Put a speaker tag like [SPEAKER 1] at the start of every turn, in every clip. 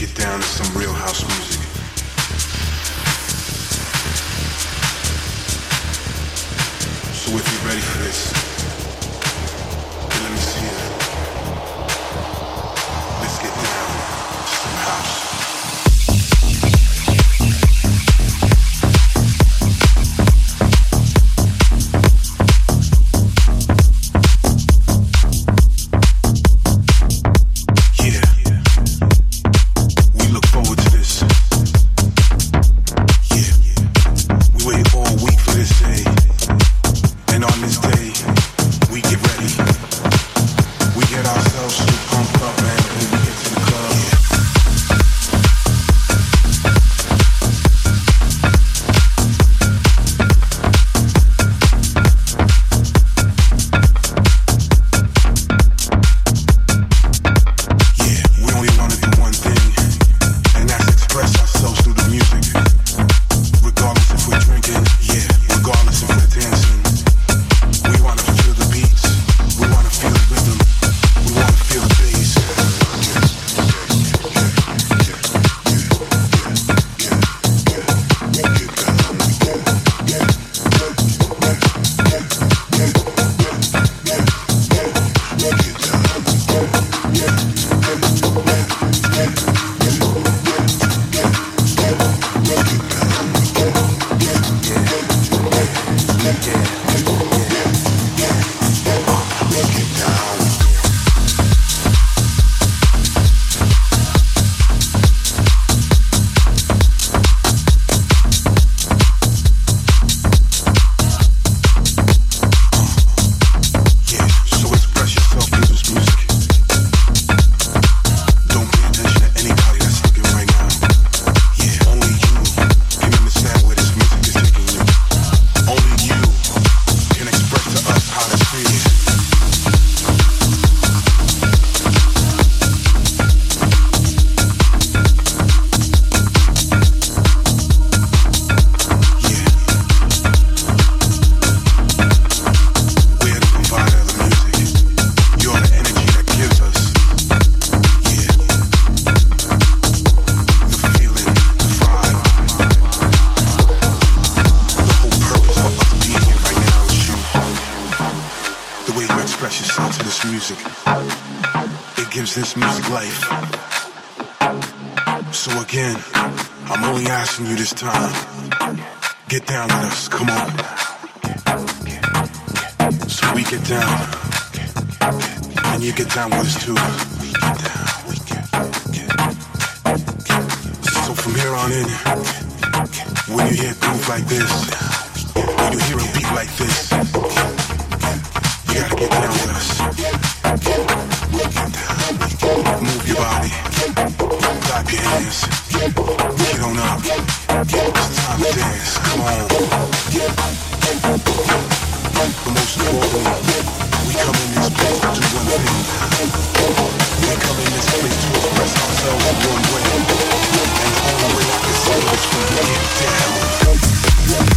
[SPEAKER 1] get down to some real house music. So if you're ready for this, then let me see it. Let's get down to some house. This music life. So again, I'm only asking you this time, get down with us, come on. So we get down, and you get down with us too. So from here on in, when you hear a groove like this, when you hear a beat like this, you gotta get down with us. Move your body, clap your hands, get on up, it's time to dance, come on. But most importantly, we come in this place to do one thing. We come in this place to express ourselves in one way, and the only way I can say it is for you to get down.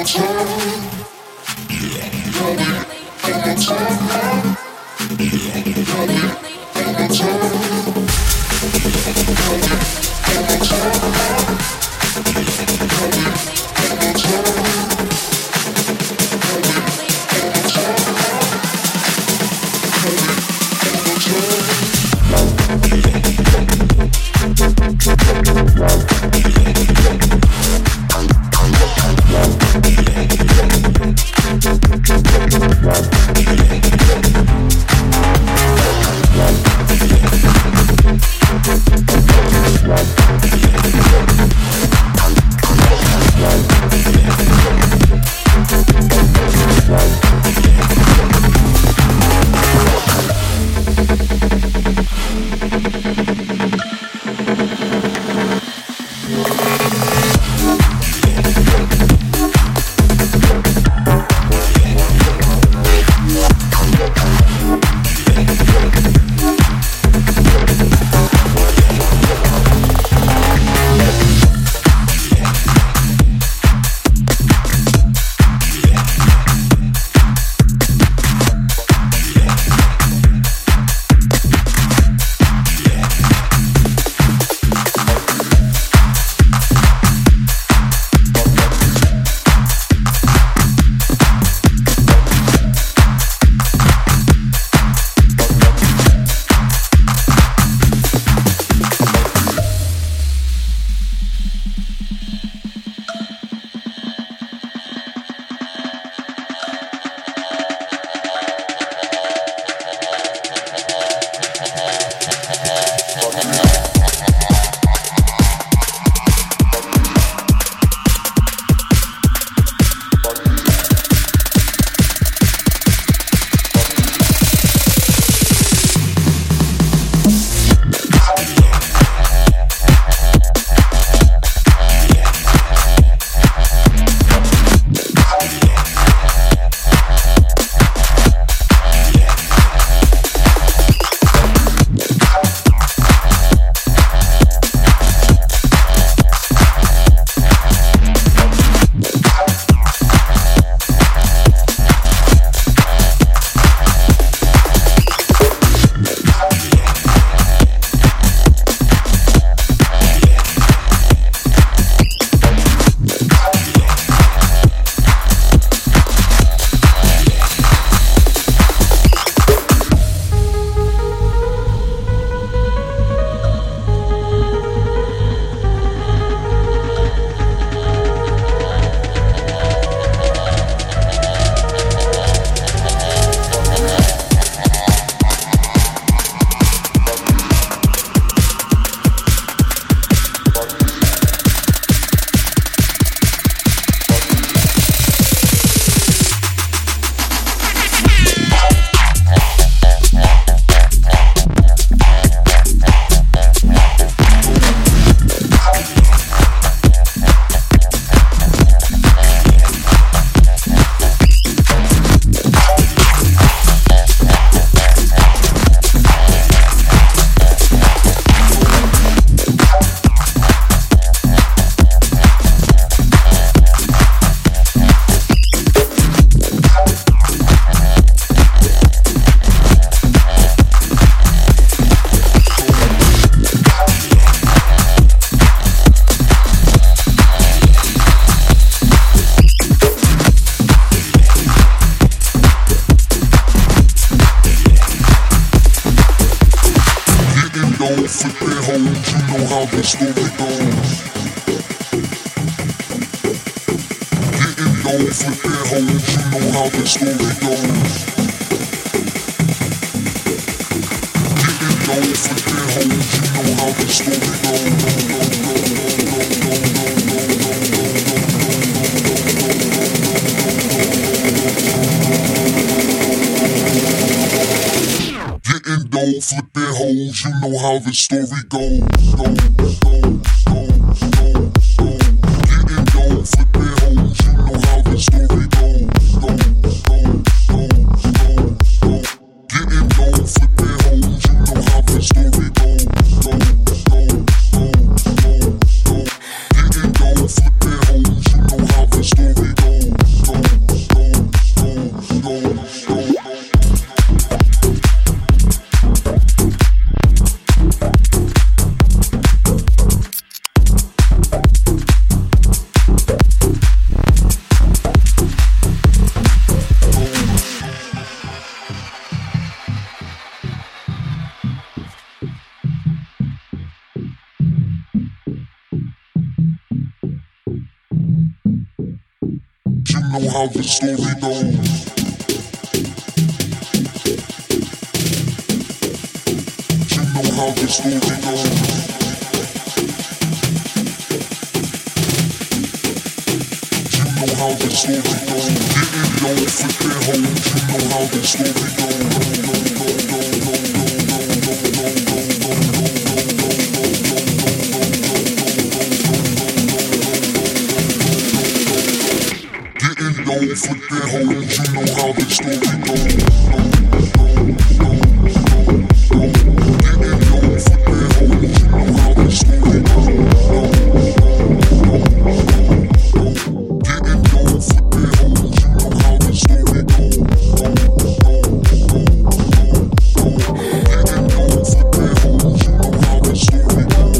[SPEAKER 1] how the story goes. Getting low, flipping holes, you know how the story goes. Getting low, flipping holes, you know how the story goes. Getting dough, flipping hoes, you know how the story goes. Getting dough, flipping hoes, you know how the story goes. Getting dough, flipping hoes, you know how the story goes. Getting dough, flipping hoes, you know how the story goes. know how the story goes. You know how the story goes. You know how the story goes. Getting low for their hoes. You know how the story goes. Don't forget hoes, you know how the story goes. Getting low for their hoes, you know how the story goes. Getting low for their hoes, you know how the story goes. Getting low for their hoes, you know how the story goes.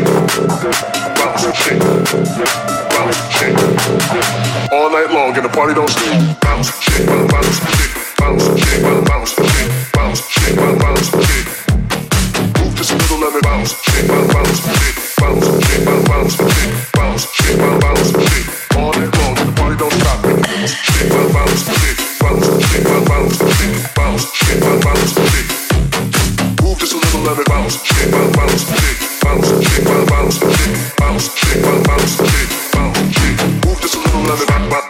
[SPEAKER 1] bounce, shake, bounce, shake. All night long and the party don't stop. Bounce, shake, bounce, shake, bounce, shake, bounce, shake, bounce, shake, bounce, shake. Move just a little, let me bounce, shake, bounce, shake, bounce, shake, bounce, shake, bounce, shake, bounce, shake. All night long and the party don't stop. Bounce, shake, bounce, shake, bounce, shake, bounce, shake, bounce, shake, bounce, shake. Move just a little, let me bounce, shake, bounce, shake, bounce, shake, bounce, shake, bounce, shake, bounce, shake, bounce, shake. Move just a little, let me bounce.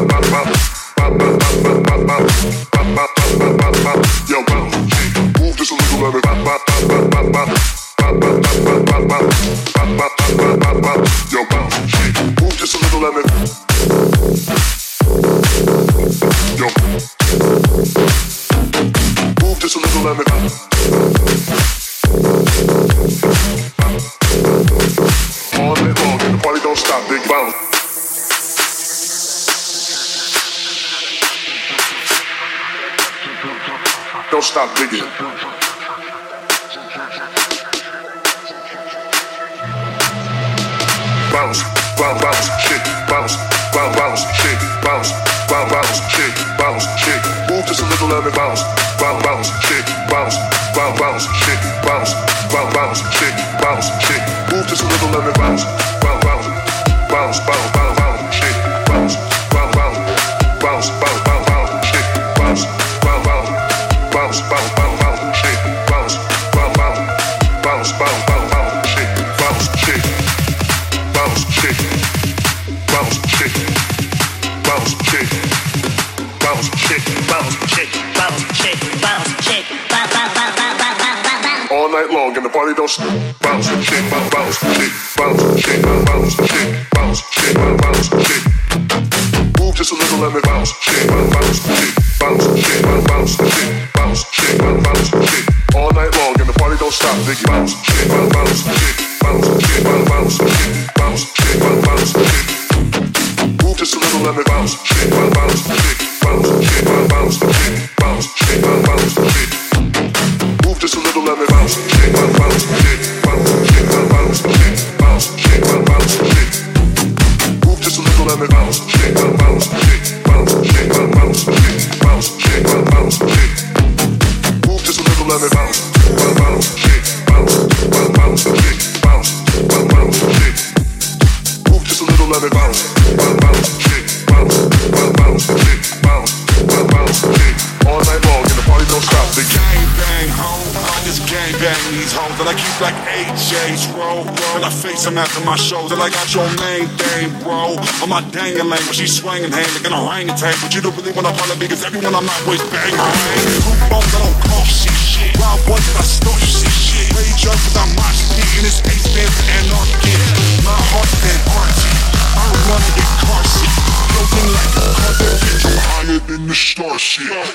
[SPEAKER 1] Yo, bounce, move just a little, let me bounce. Yo, bounce, move just a little, let me. Yo, move just a little, let me. All night long and the party don't stop, big bounce. Don't stop digging. Bounce, bounce, bounce, shake, bounce, bounce, bounce, shake, bounce, bounce, bounce, shake, bounce, shake. Move just a little, let me bounce, bounce, bounce, shake, bounce, bounce, bounce, shake, bounce, bounce, bounce, shake, bounce, shake. Move just a little, let me bounce, bounce, bounce, bounce, bounce, bounce, bounce, shake, bounce, bounce, bounce, bounce, bounce, bounce, bounce, shake, bounce, bounce, bounce, bounce, bounce, bounce, bounce, shake, bounce, bounce, bounce, bounce, bounce, bounce, bounce, shake, bounce, shake, bounce, shake, bounce, shake, bounce, shake, bounce, shake, bounce, shake, bounce, shake, bounce, shake, bounce, bounce, bounce, bounce, bounce, bounce. All night long and the party don't stop. Bounce, shake, bounce, bounce, shake, bounce, shake, bounce, shake, bounce, shake, bounce, shake. Move just a little, let me bounce, shake, bounce, shake, bounce, shake, bounce, shake, bounce, shake, bounce, shake. All night long and the party don't stop. Big bounce, shake, bounce, shake, bounce, shake, bounce, shake, bounce, shake, bounce, shake. Move just a little, let me bounce, shake, bounce, shake, bounce, shake, bounce, shake, bounce, shake, bounce, shake. Move just a little, let me bounce, shake, bounce, shake, bounce, shake, bounce, shake, bounce, shake, bounce, shake. Move just a little, let me bounce, shake, bounce, shake, bounce, shake, bounce, shake, bounce, shake, bounce, shake. Move just a little, let me bounce, bounce, shake, bounce, bounce, shake, bounce, bounce, shake. Move just a little, let me bounce, bounce, shake, bounce, bounce, shake, bounce, bounce, shake. All night long and the party don't stop. The gang bang home, I just gang bang these hoes that I keep like AJ's roll. And I face them after my shows. They're like, got your main thing, bro. On my dangling when she's swinging hand like an orangutan. But you don't really wanna follow me because everyone I'm not always bang my hand. Two phones I don't cost shit. Wild boys that I snort shit. Rage up cause I'm mosh pit in this ace band for anarchy. My heart than arty. I don't wanna get car seat. Floating like a carpet bitch. I'm higher than the star shit.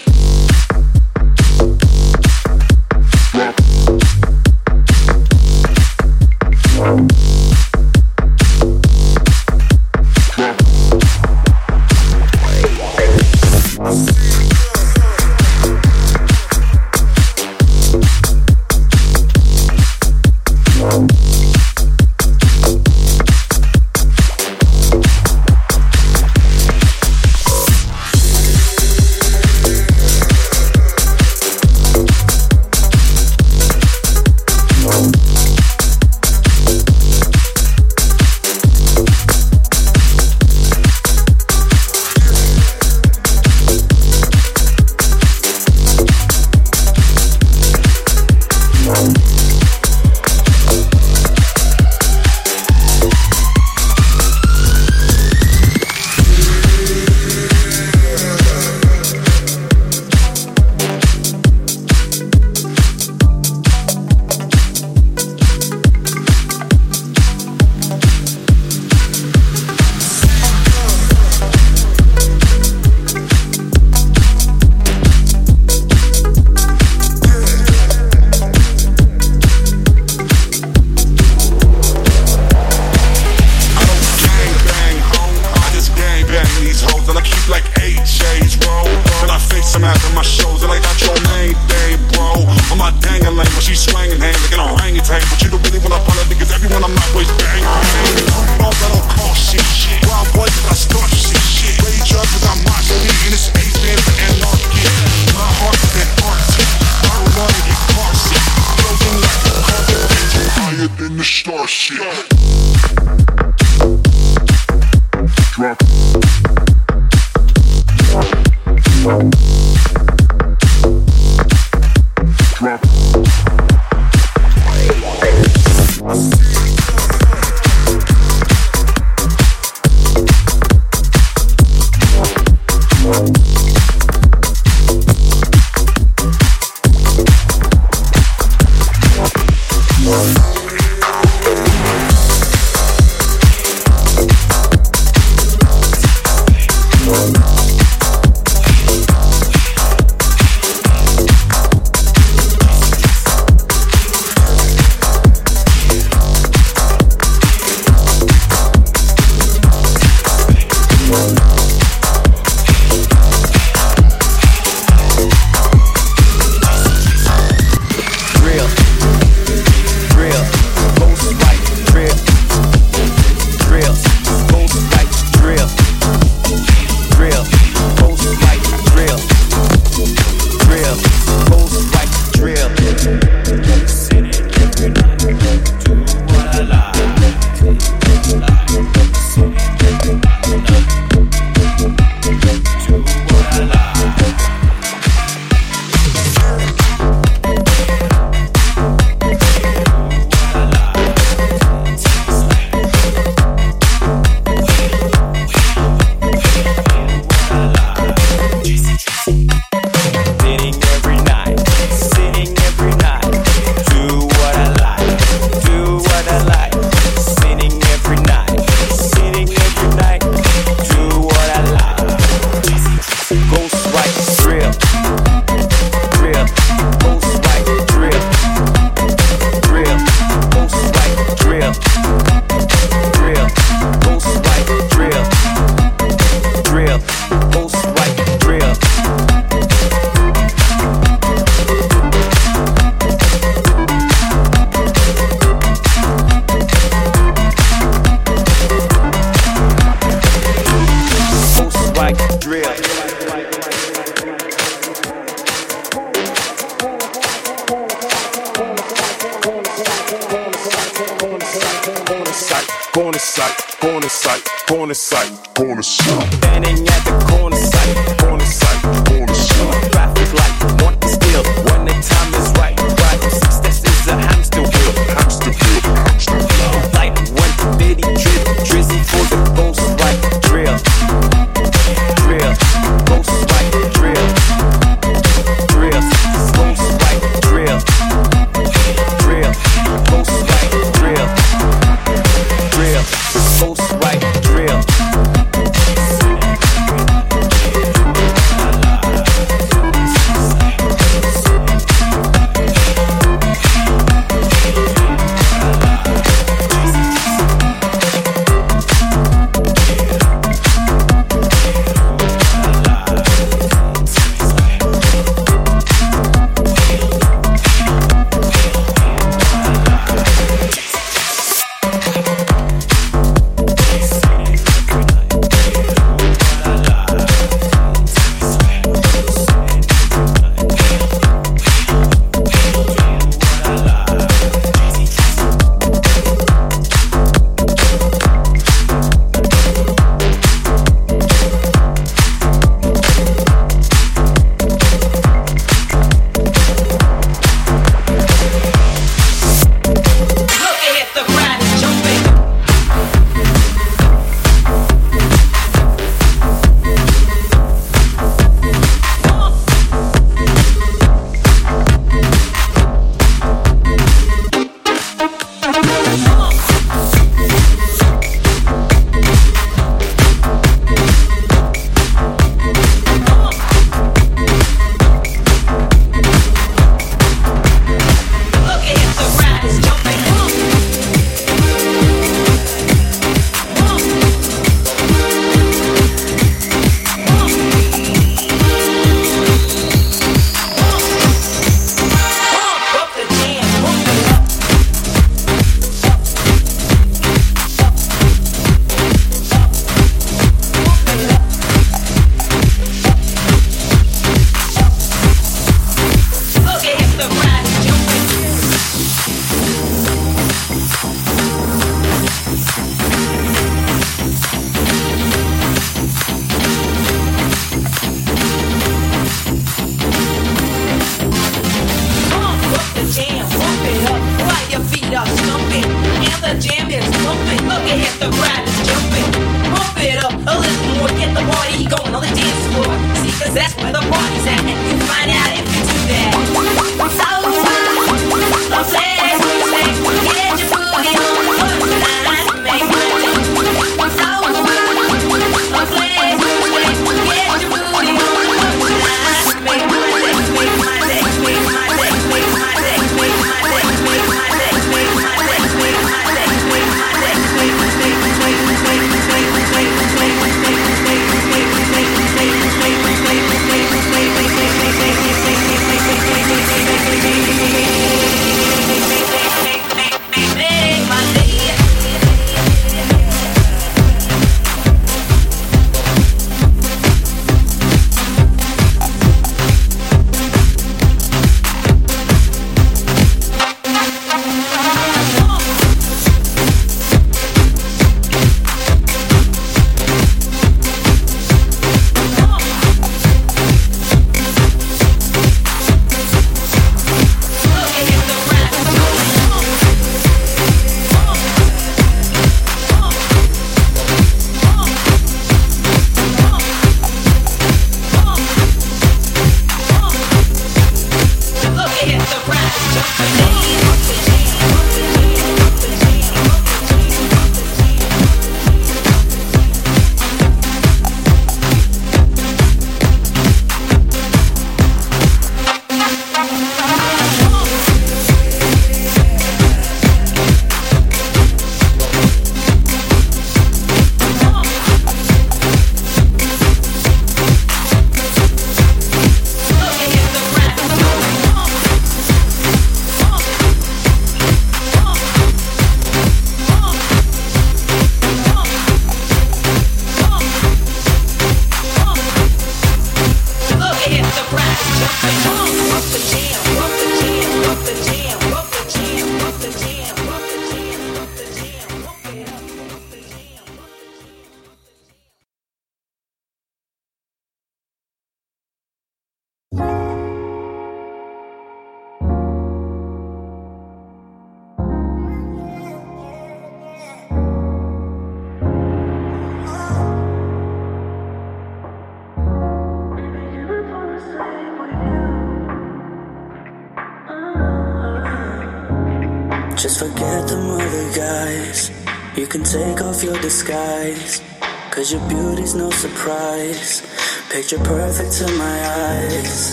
[SPEAKER 2] Just forget them other guys. You can take off your disguise, 'cause your beauty's no surprise. Picture perfect to my eyes.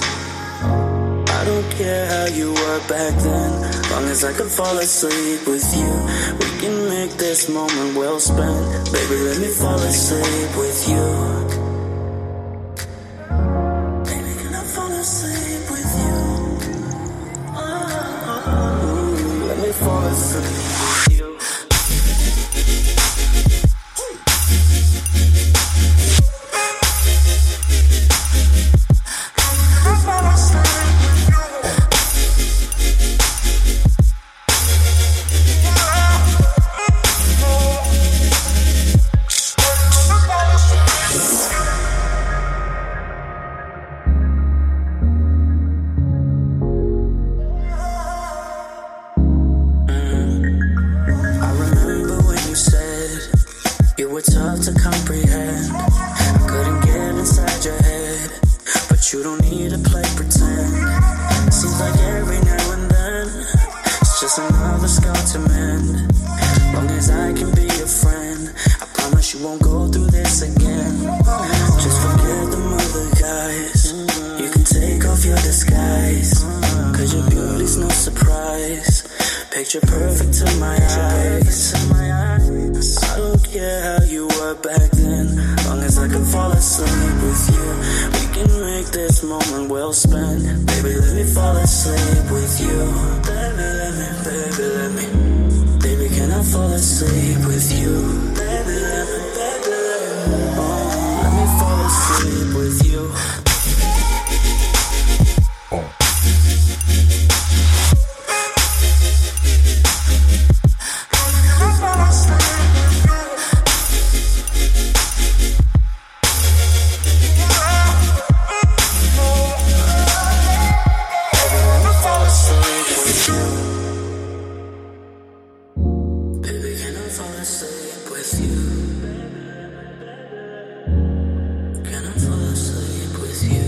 [SPEAKER 2] I don't care how you were back then, long as I could fall asleep with you. We can make this moment well spent. Baby, let me fall asleep with you. Baby, can I fall asleep with you? Let me fall asleep with you. Tough to comprehend. I couldn't get inside your head, but you don't need to play pretend. Seems like every now and then it's just another scar to mend. Long as I can be your friend, I promise you won't go through this again. Just forget the other guys. You can take off your disguise, 'cause your beauty's no surprise. Picture perfect to my eyes. I don't care how you were back then, long as I can fall asleep with you. We can make this moment well spent. Baby, let me fall asleep with you. Baby, let me, baby, let me. Baby, can I fall asleep with you? Baby, let me, baby, let me. Oh, let me fall asleep with you. Baby, can I fall asleep? with you. Can I fall asleep with you?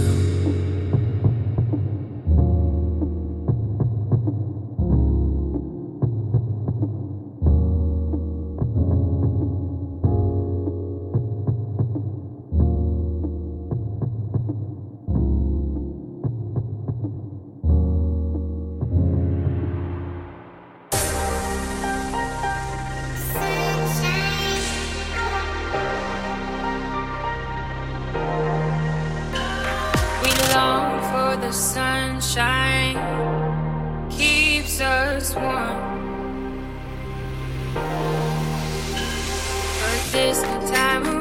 [SPEAKER 3] The sunshine keeps us warm, but this time